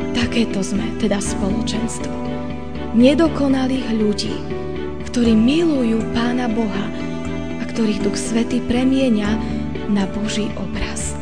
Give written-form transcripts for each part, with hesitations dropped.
Takéto sme teda spoločenstvo nedokonalých ľudí, ktorí milujú Pána Boha a ktorých Duch Svätý premieňa na Boží obraz.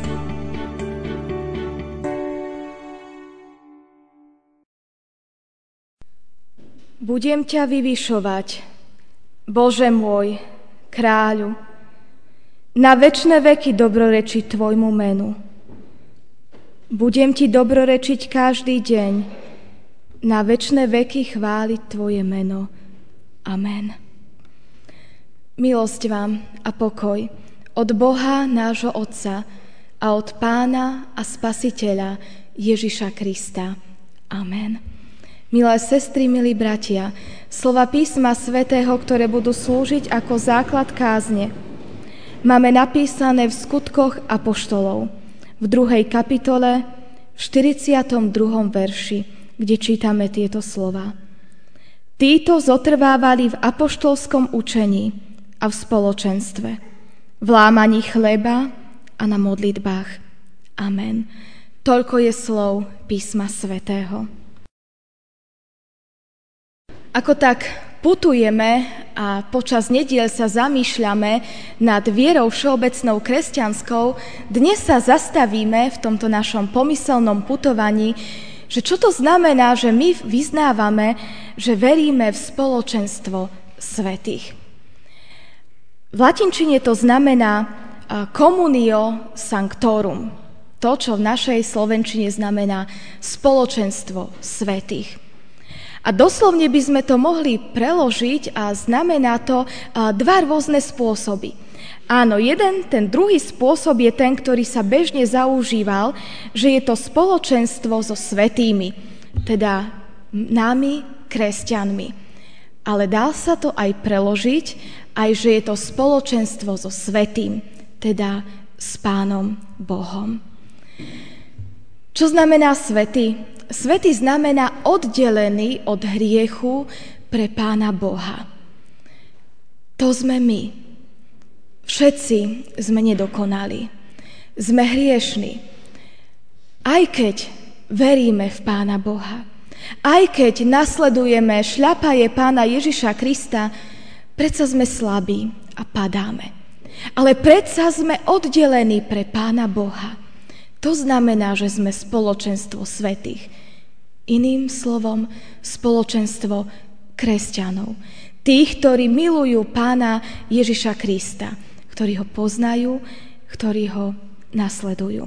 Budem ťa vyvyšovať, Bože môj, kráľu, na večné veky dobrorečiť tvojmu menu. Budem ti dobrorečiť každý deň, na večné veky chváliť tvoje meno. Amen. Milosť vám a pokoj od Boha nášho Otca a od Pána a Spasiteľa Ježiša Krista. Amen. Milé sestry, milí bratia, slova písma svätého, ktoré budú slúžiť ako základ kázne, máme napísané v Skutkoch apoštolov, v 2. kapitole, v 42. verši, kde čítame tieto slova. Títo zotrvávali v apoštolskom učení a v spoločenstve, v lámaní chleba a na modlitbách. Amen. Toľko je slov písma svätého. Ako tak putujeme a počas nediel sa zamýšľame nad vierou všeobecnou kresťanskou, dnes sa zastavíme v tomto našom pomyselnom putovaní, že čo to znamená, že my vyznávame, že veríme v spoločenstvo svätých. V latinčine to znamená communio sanctorum, to, čo v našej slovenčine znamená spoločenstvo svätých. A doslovne by sme to mohli preložiť a znamená to dva rôzne spôsoby. Áno, ten druhý spôsob je ten, ktorý sa bežne zaužíval, že je to spoločenstvo so svätými, teda nami, kresťanmi. Ale dá sa to aj preložiť, aj že je to spoločenstvo so svätým, teda s Pánom Bohom. Čo znamená svätý? Svätý znamená oddelený od hriechu pre Pána Boha. To sme my. Všetci sme nedokonali. Sme hriešni. Aj keď veríme v Pána Boha, aj keď nasledujeme šľapaje Pána Ježiša Krista, predsa sme slabí a padáme. Ale predsa sme oddelení pre Pána Boha. To znamená, že sme spoločenstvo svätých. Iným slovom, spoločenstvo kresťanov. Tých, ktorí milujú Pána Ježiša Krista, ktorí ho poznajú, ktorí ho nasledujú.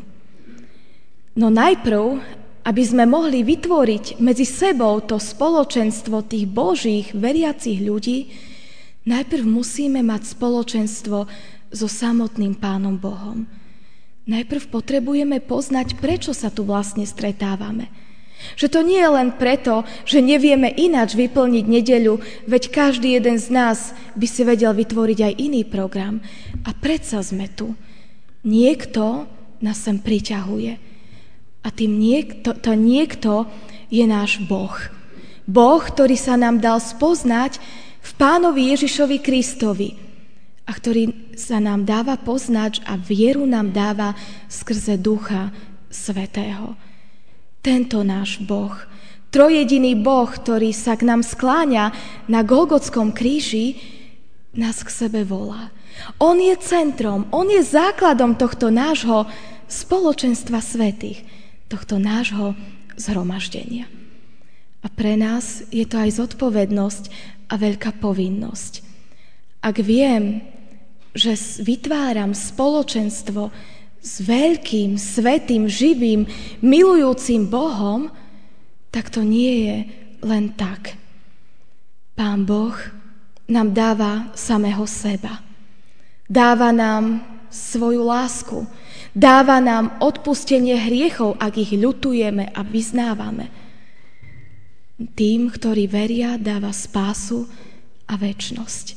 No najprv, aby sme mohli vytvoriť medzi sebou to spoločenstvo tých Božích veriacich ľudí, najprv musíme mať spoločenstvo so samotným Pánom Bohom. Najprv potrebujeme poznať, prečo sa tu vlastne stretávame. Že to nie je len preto, že nevieme ináč vyplniť nedeľu, veď každý jeden z nás by si vedel vytvoriť aj iný program. A predsa sme tu. Niekto nás sem priťahuje. A tým niekto je náš Boh. Boh, ktorý sa nám dal spoznať v Pánovi Ježišovi Kristovi a ktorý sa nám dáva poznať a vieru nám dáva skrze Ducha Svätého. Tento náš Boh, trojjediný Boh, ktorý sa k nám skláňa na Golgotskom kríži, nás k sebe volá. On je centrom, on je základom tohto nášho spoločenstva svätých, tohto nášho zhromaždenia. A pre nás je to aj zodpovednosť a veľká povinnosť. Ak viem, že vytváram spoločenstvo s veľkým, svätým, živým, milujúcim Bohom, tak to nie je len tak. Pán Boh nám dáva samého seba. Dáva nám svoju lásku. Dáva nám odpustenie hriechov, ak ich ľutujeme a vyznávame. Tým, ktorí veria, dáva spásu a večnosť.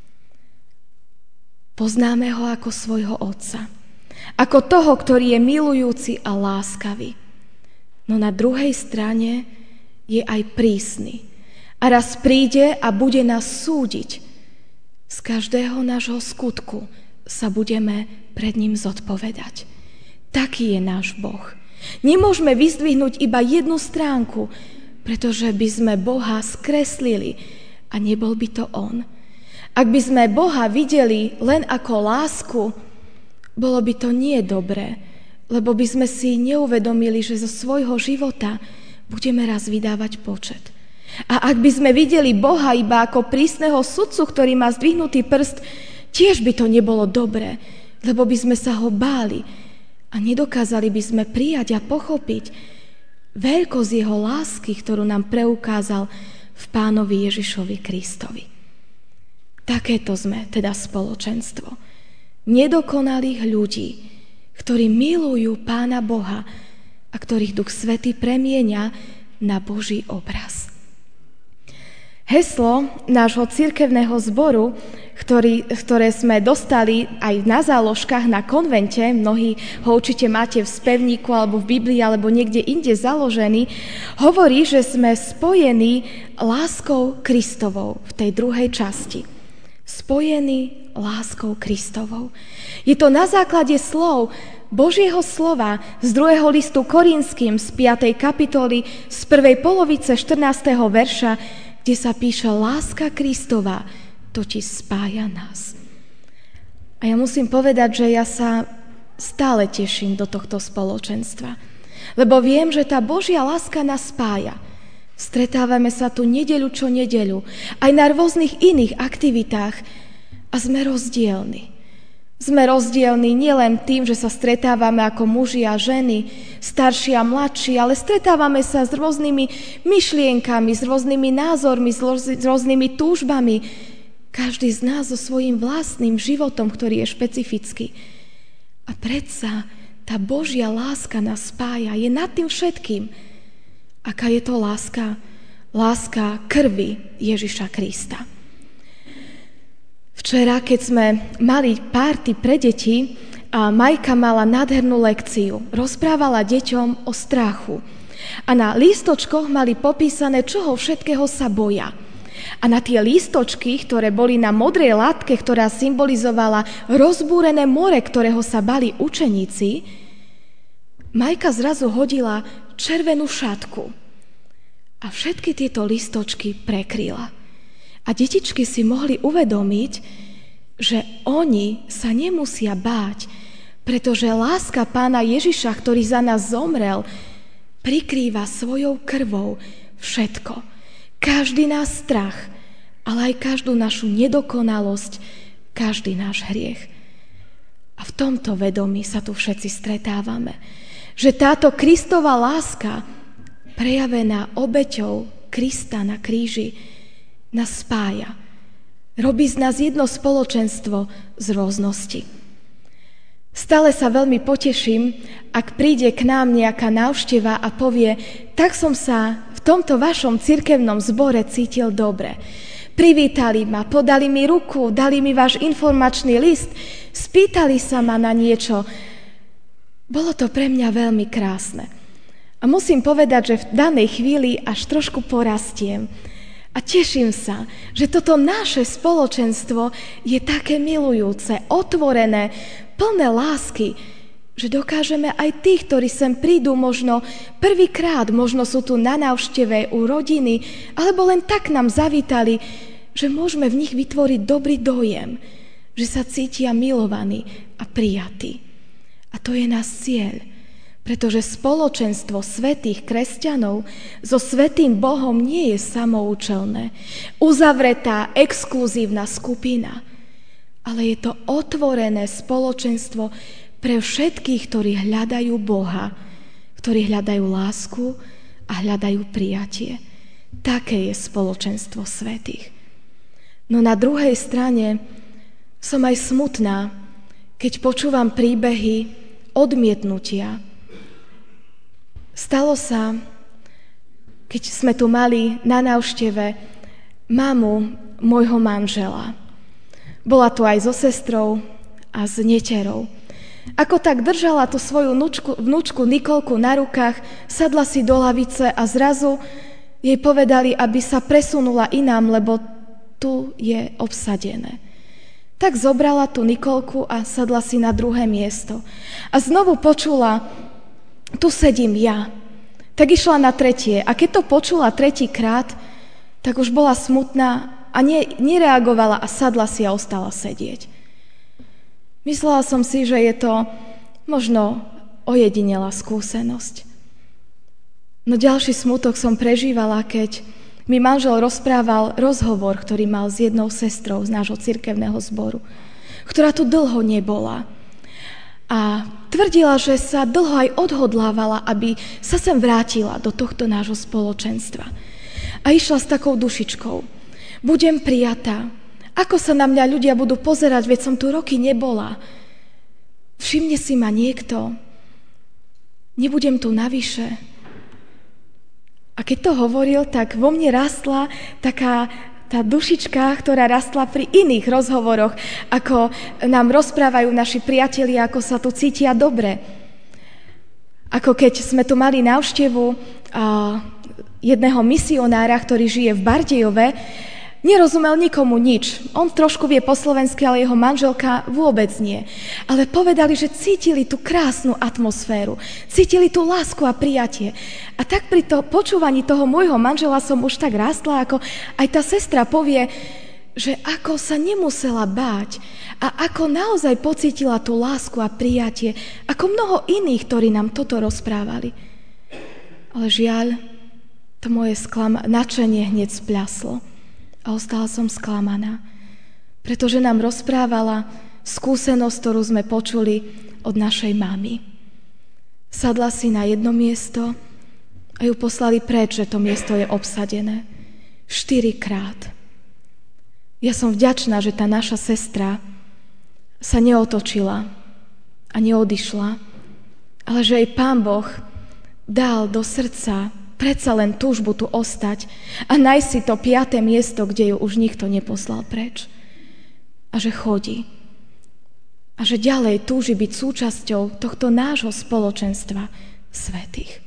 Poznáme ho ako svojho Otca. Ako toho, ktorý je milujúci a láskavý. No na druhej strane je aj prísny. A raz príde a bude nás súdiť. Z každého nášho skutku sa budeme pred ním zodpovedať. Taký je náš Boh. Nemôžeme vyzdvihnúť iba jednu stránku, pretože by sme Boha skreslili a nebol by to on. Ak by sme Boha videli len ako lásku, bolo by to nie dobré, lebo by sme si neuvedomili, že zo svojho života budeme raz vydávať počet. A ak by sme videli Boha iba ako prísneho sudcu, ktorý má zdvihnutý prst, tiež by to nebolo dobré, lebo by sme sa ho báli a nedokázali by sme prijať a pochopiť veľkosť jeho lásky, ktorú nám preukázal v Pánovi Ježišovi Kristovi. Takéto sme teda spoločenstvo nedokonalých ľudí, ktorí milujú Pána Boha a ktorých Duch Svätý premieňa na Boží obraz. Heslo nášho cirkevného zboru, ktoré sme dostali aj na záložkách na konvente, mnohí ho určite máte v spevníku alebo v Biblii alebo niekde inde založený, hovorí, že sme spojení láskou Kristovou v tej druhej časti. Spojení láskou Kristovou. Je to na základe slov Božieho slova z 2. listu Korinským z 5. kapitoly z 1. polovice 14. verša, kde sa píše: láska Kristova totiž spája nás. A ja musím povedať, že ja sa stále teším do tohto spoločenstva, lebo viem, že tá Božia láska nás spája. Stretávame sa tu nedeľu čo nedeľu, aj na rôznych iných aktivitách a sme rozdielni. Sme rozdielni nielen tým, že sa stretávame ako muži a ženy, starší a mladší, ale stretávame sa s rôznymi myšlienkami, s rôznymi názormi, s rôznymi túžbami. Každý z nás so svojím vlastným životom, ktorý je špecifický. A predsa tá Božia láska nás spája, je nad tým všetkým. Aká je to láska? Láska krvi Ježiša Krista. Včera, keď sme mali párty pre deti, a Majka mala nádhernú lekciu. Rozprávala deťom o strachu. A na lístočkoch mali popísané, čoho všetkého sa boja. A na tie lístočky, ktoré boli na modrej látke, ktorá symbolizovala rozbúrené more, ktorého sa bali učeníci, Majka zrazu hodila červenú šatku. A všetky tieto lístočky prekryla. A detičky si mohli uvedomiť, že oni sa nemusia báť, pretože láska Pána Ježiša, ktorý za nás zomrel, prikrýva svojou krvou všetko. Každý náš strach, ale aj každú našu nedokonalosť, každý náš hriech. A v tomto vedomí sa tu všetci stretávame. Že táto Kristova láska, prejavená obeťou Krista na kríži, nás spája. Robí z nás jedno spoločenstvo z rôznosti. Stále sa veľmi poteším, ak príde k nám nejaká návšteva a povie: tak som sa v tomto vašom cirkevnom zbore cítil dobre. Privítali ma, podali mi ruku, dali mi váš informačný list, spýtali sa ma na niečo. Bolo to pre mňa veľmi krásne. A musím povedať, že v danej chvíli až trošku porastiem. A teším sa, že toto naše spoločenstvo je také milujúce, otvorené, plné lásky, že dokážeme aj tých, ktorí sem prídu možno prvýkrát, možno sú tu na návšteve u rodiny, alebo len tak nám zavítali, že môžeme v nich vytvoriť dobrý dojem, že sa cítia milovaní a prijatí. A to je náš cieľ. Pretože spoločenstvo svätých kresťanov so svätým Bohom nie je samoučelné, uzavretá, exkluzívna skupina, ale je to otvorené spoločenstvo pre všetkých, ktorí hľadajú Boha, ktorí hľadajú lásku a hľadajú prijatie. Také je spoločenstvo svätých. No na druhej strane som aj smutná, keď počúvam príbehy odmietnutia. Stalo sa, keď sme tu mali na návšteve mamu môjho manžela. Bola tu aj so sestrou a s neterou. Ako tak držala tú svoju vnúčku Nikolku na rukách, sadla si do lavice a zrazu jej povedali, aby sa presunula inám, lebo tu je obsadené. Tak zobrala tú Nikolku a sadla si na druhé miesto. A znovu počula tu sedím ja. Tak išla na tretie a keď to počula tretíkrát, tak už bola smutná a nereagovala a sadla si a ostala sedieť. Myslela som si, že je to možno ojedinelá skúsenosť. No ďalší smutok som prežívala, keď mi manžel rozprával rozhovor, ktorý mal s jednou sestrou z nášho cirkevného zboru, ktorá tu dlho nebola. A tvrdila, že sa dlho aj odhodlávala, aby sa sem vrátila do tohto nášho spoločenstva. A išla s takou dušičkou. Budem prijatá. Ako sa na mňa ľudia budú pozerať, veď som tu roky nebola. Všimne si ma niekto. Nebudem tu navyše. A keď to hovoril, tak vo mne rastla taká tá dušička, ktorá rastla pri iných rozhovoroch, ako nám rozprávajú naši priatelia, ako sa tu cítia dobre. Ako keď sme tu mali návštevu jedného misionára, ktorý žije v Bardejove, nerozumel nikomu nič. On trošku vie po slovensky, ale jeho manželka vôbec nie. Ale povedali, že cítili tú krásnu atmosféru, cítili tú lásku a prijatie. A tak pri počúvaní toho môjho manžela som už tak rástla, ako aj tá sestra povie, že ako sa nemusela báť a ako naozaj pocítila tú lásku a prijatie, ako mnoho iných, ktorí nám toto rozprávali. Ale žiaľ, to moje nadšenie hneď spľaslo. A ostala som sklamaná, pretože nám rozprávala skúsenosť, ktorú sme počuli od našej mamy. Sadla si na jedno miesto a ju poslali preč, že to miesto je obsadené. 4-krát. Ja som vďačná, že tá naša sestra sa neotočila a neodišla, ale že jej Pán Boh dal do srdca predsa len túžbu tu ostať a nájsť si to 5. miesto, kde ju už nikto neposlal preč. A že chodí. A že ďalej túži byť súčasťou tohto nášho spoločenstva svätých.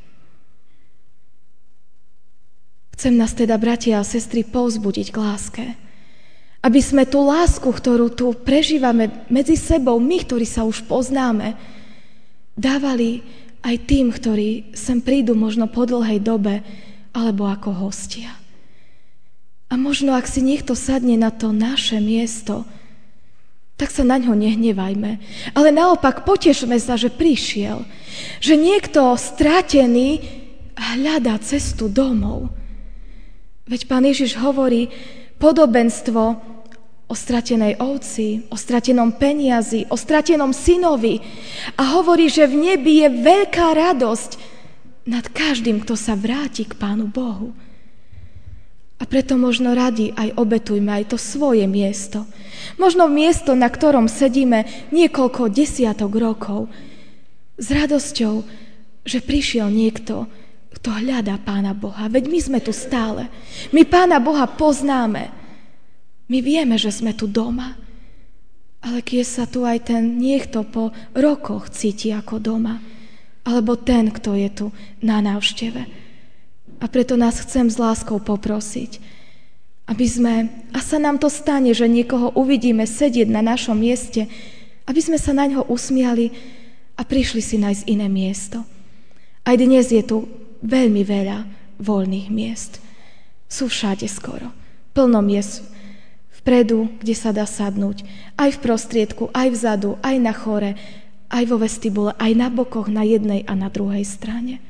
Chcem nás teda, bratia a sestry, povzbudiť k láske. Aby sme tú lásku, ktorú tu prežívame medzi sebou, my, ktorí sa už poznáme, dávali aj tým, ktorí sem prídu možno po dlhej dobe, alebo ako hostia. A možno, ak si niekto sadne na to naše miesto, tak sa na ňo nehnevajme. Ale naopak potešme sa, že prišiel. Že niekto strátený hľadá cestu domov. Veď Pán Ježiš hovorí podobenstvo o stratenej ovci, o stratenom peniazi, o stratenom synovi a hovorí, že v nebi je veľká radosť nad každým, kto sa vráti k Pánu Bohu. A preto možno radi aj obetujme aj to svoje miesto. Možno miesto, na ktorom sedíme niekoľko desiatok rokov. S radosťou, že prišiel niekto, kto hľadá Pána Boha. Veď my sme tu stále. My Pána Boha poznáme. My vieme, že sme tu doma, ale keď sa tu aj ten niekto po rokoch cíti ako doma, alebo ten, kto je tu na návšteve. A preto nás chcem s láskou poprosiť, aby sme, a sa nám to stane, že niekoho uvidíme sedieť na našom mieste, aby sme sa na ňo usmiali a prišli si nájsť iné miesto. Aj dnes je tu veľmi veľa voľných miest. Sú všade skoro. Plno miest vpredu, kde sa dá sadnúť, aj v prostriedku, aj vzadu, aj na chore, aj vo vestibule, aj na bokoch, na jednej a na druhej strane.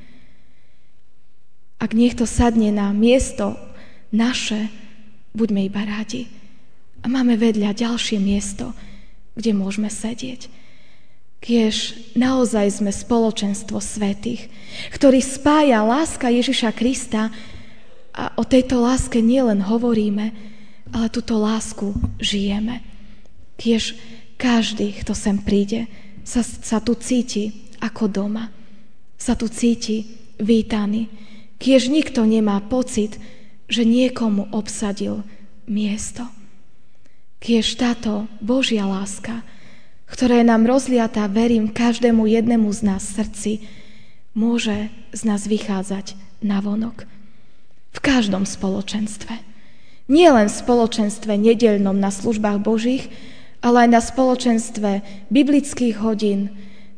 Ak niekto sadne na miesto naše, buďme iba rádi. A máme vedľa ďalšie miesto, kde môžeme sedieť. Kiež naozaj sme spoločenstvo svätých, ktorý spája láska Ježiša Krista a o tejto láske nielen hovoríme, ale túto lásku žijeme. Kiež každý, kto sem príde, sa tu cíti ako doma. Sa tu cíti vítaný. Kiež nikto nemá pocit, že niekomu obsadil miesto. Kiež táto Božia láska, ktorá je nám rozliatá, verím, každému jednému z nás v srdci, môže z nás vychádzať navonok. V každom spoločenstve. Nie len v spoločenstve nedeľnom na službách Božích, ale aj na spoločenstve biblických hodín,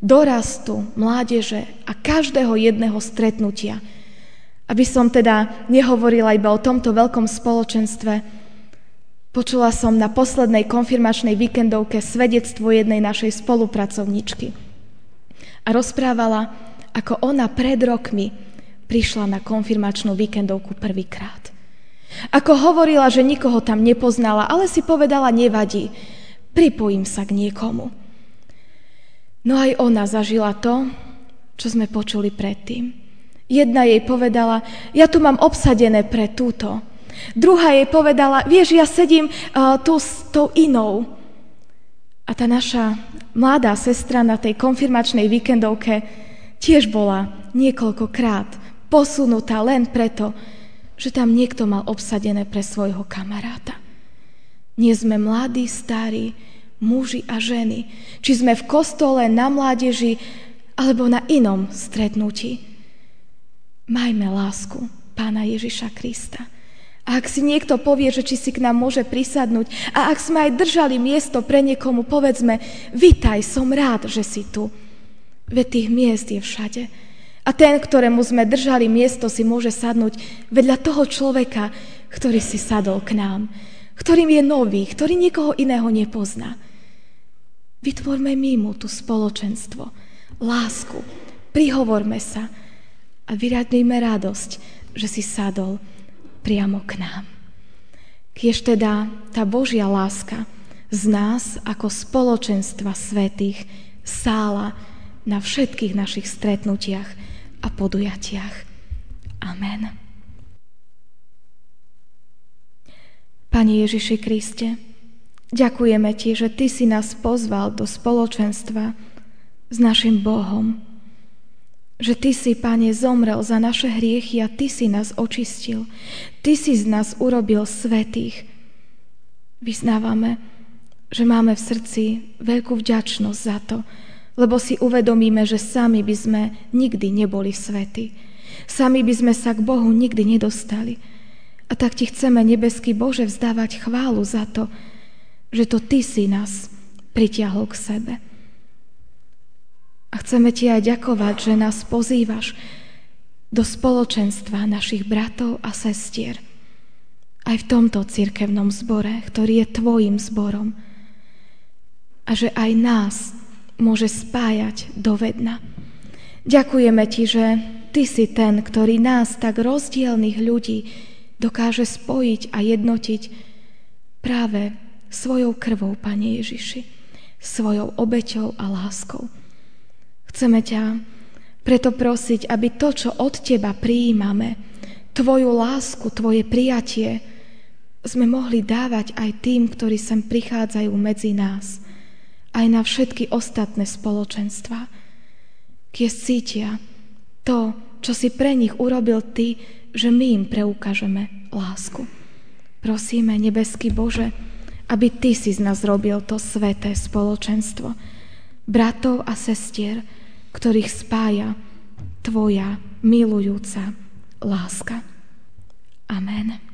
dorastu, mládeže a každého jedného stretnutia. Aby som teda nehovorila iba o tomto veľkom spoločenstve, počula som na poslednej konfirmačnej víkendovke svedectvo jednej našej spolupracovníčky. A rozprávala, ako ona pred rokmi prišla na konfirmačnú víkendovku prvýkrát. Ako hovorila, že nikoho tam nepoznala, ale si povedala, nevadí, pripojím sa k niekomu. No aj ona zažila to, čo sme počuli predtým. Jedna jej povedala, ja tu mám obsadené pre túto. Druhá jej povedala, vieš, ja sedím tu s tou inou. A tá naša mladá sestra na tej konfirmačnej víkendovke tiež bola niekoľkokrát posunutá len preto, že tam niekto mal obsadené pre svojho kamaráta. Nie sme mladí, starí, muži a ženy, či sme v kostole, na mládeži alebo na inom stretnutí. Majme lásku Pána Ježiša Krista. A ak si niekto povie, že či si k nám môže prisadnúť a ak sme aj držali miesto pre niekomu, povedzme, vitaj, som rád, že si tu. Veď tých miest je všade. A ten, ktorému sme držali miesto, si môže sadnúť vedľa toho človeka, ktorý si sadol k nám, ktorým je nový, ktorý nikoho iného nepozná. Vytvorme mu tu spoločenstvo, lásku, prihovorme sa a vyradujme radosť, že si sadol priamo k nám. Kiež teda tá Božia láska z nás ako spoločenstva svätých sála na všetkých našich stretnutiach a podujatiach. Amen. Pane Ježiši Kriste, ďakujeme Ti, že Ty si nás pozval do spoločenstva s našim Bohom. Že Ty si, Pane, zomrel za naše hriechy a Ty si nás očistil. Ty si z nás urobil svätých. Vyznávame, že máme v srdci veľkú vďačnosť za to, lebo si uvedomíme, že sami by sme nikdy neboli svätí. Sami by sme sa k Bohu nikdy nedostali. A tak Ti chceme, nebeský Bože, vzdávať chválu za to, že to Ty si nás pritiahol k sebe. A chceme Ti aj ďakovať, že nás pozývaš do spoločenstva našich bratov a sestier. Aj v tomto cirkevnom zbore, ktorý je Tvojim zborom. A že aj nás môže spájať do vedna. Ďakujeme Ti, že Ty si ten, ktorý nás, tak rozdielnych ľudí, dokáže spojiť a jednotiť práve svojou krvou, Pane Ježiši, svojou obeťou a láskou. Chceme ťa preto prosiť, aby to, čo od Teba prijímame, Tvoju lásku, Tvoje prijatie, sme mohli dávať aj tým, ktorí sem prichádzajú medzi nás, aj na všetky ostatné spoločenstvá. Keď cítia to, čo si pre nich urobil Ty, že my im preukážeme lásku. Prosíme, nebeský Bože, aby Ty si z nás robil to sväté spoločenstvo, bratov a sestier, ktorých spája Tvoja milujúca láska. Amen.